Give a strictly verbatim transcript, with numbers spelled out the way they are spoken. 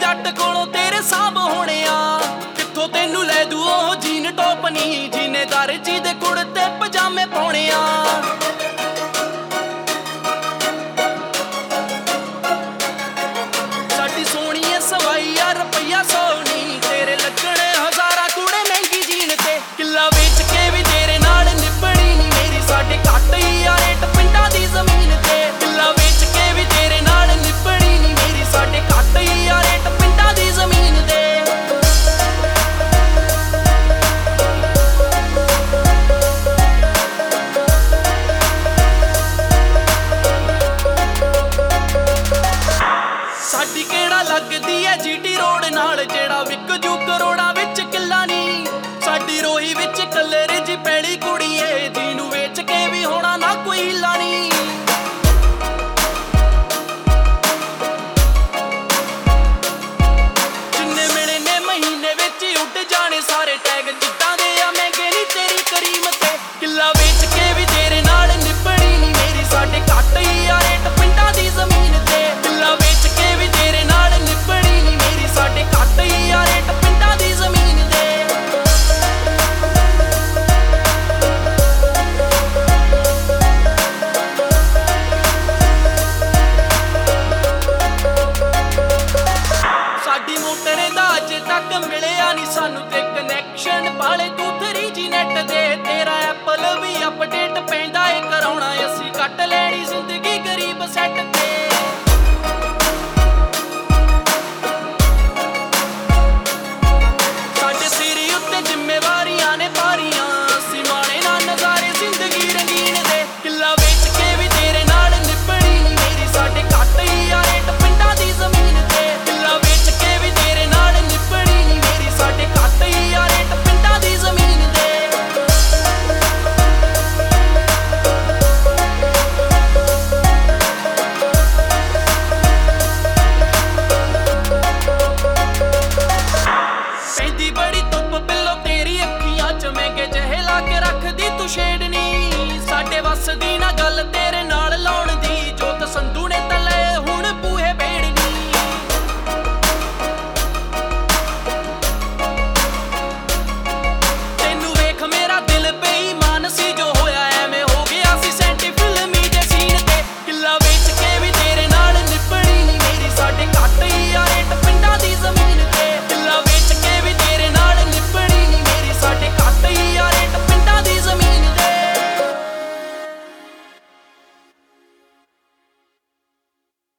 ਜੱਟ ਕੋਲੋਂ ਤੇਰੇ ਸਾਂਭ ਹੋਣੇ ਆ। ਕਿੱਥੋਂ ਤੈਨੂੰ ਲੈ ਦੂ ਉਹ ਜੀਨ ਟੋਪ ਨੀ, ਜੀਨੇ ਦਰਜੀ ਦੇ ਕੁੜਤੇ ਪਜਾਮੇ ਪਾਉਣੇ ਆ। ਸਾਡੀ ਸੋਹਣੀਏ ਸਵਾਈ ਆ ਰੁਪਈਆ ਸੌ ਨੀ, ਤੇਰੇ ਲੱਗਣੇ ਹਜ਼ਾਰਾਂ ਕੁੜੇ ਮਹਿੰਗੀ ਜੀਨ ਤੇ। ਕਿੱਲਾ ਵੇਚ ਕੇ ਵੀ ਤੇਰੇ ਨਾਲ ਨਿਭਣੀ ਨੀ ਮੇਰੀ, ਸਾਡੇ ਘੱਟ ਹੀ ਆ ਰੇਟ ਪਿੰਡਾਂ ਦੀ ਜ਼ਮੀਨ ਤੇ। ਕਿੱਲਾ ਵੇਚ ਕੇ ਵੀ ਤੇਰੇ ਨਾਲ ਨਿਭਣੀ ਨੀ ਮੇਰੀ, ਸਾਡੇ ਘੱਟ ਹੀ ਆ ਰੇਟ ਪਿੰਡਾਂ ਦੀ ਜ਼ਮੀਨ ਤੇ। ਸਾਡੀ ਕਿਹੜਾ ਲੱਗਦੀ ਐ ਜੀਟੀ ਰੋਡ ਨਾਲ, ਜਿਹੜਾ ਵਿਕ ਜੂ ਕਰੋੜਾਂ ਵਿੱਚ ਕਿੱਲਾ ਨੀ। ਸਾਡੀ ਰੋਹੀ ਵਿੱਚ ਕਲਰ ਜੀ ਪੈਲੀ ਕੁੜੀਏ, ਜਿਹਨੂੰ ਵੇਚ ਕੇ ਵੀ ਹੋਣਾ ਨਾ ਕੋਈ ਹੀਲਾ ਨੀ। ਜਿੰਨੇ ਮਿਲੇ ਨੇ ਮਹੀਨੇ ਵਿੱਚ ਹੀ ਉੱਡ ਜਾਣੇ ਸਾਰੇ ਟੈਗ, ਜਿੱਦਾਂ ਦੇ ਆ ਮਹਿੰਗੇ ਨੀ ਤੇਰੀ ਕਰੀਮ ਤੇ। ਕਿੱਲਾ ਵੇਚ ਕੇ ਵੀ ਤੇਰੇ ਨਾਲ ਨਿਭਣੀ ਨੀ ਮੇਰੀ, ਸਾਡੇ ਘੱਟ ਹੀ ਆ ਰੇਟ ਪਿੰਡਾਂ ਦੀ ਜ਼ਮੀਨ ਤੇ। ਕਿੱਲਾ ਵੇਚ ਕੇ ਵੀ ਤੇਰੇ ਨਾਲ ਨਿਭਣੀ ਨੀ ਮੇਰੀ, ਸਾਡੇ ਘੱਟ ਹੀ ਆ ਰੇਟ ਪਿੰਡਾਂ ਦੀ ਜ਼ਮੀਨ ਤੇ। ਸਾਡੀ ਮੋਟਰ ਦਾ ਅਜੇ ਤੱਕ ਮਿਲਿਆ ਨੀ ਸਾਨੂੰ, ਤੇ ਕਨੈਕਸ਼ਨ ਪਾਲੇ ਤੂੰ ਥਰੀ ਜੀ ਨੈਟ ਦੇ। ਤੇਰਾ ਐਪਲ ਵੀ ਅਪਡੇਟ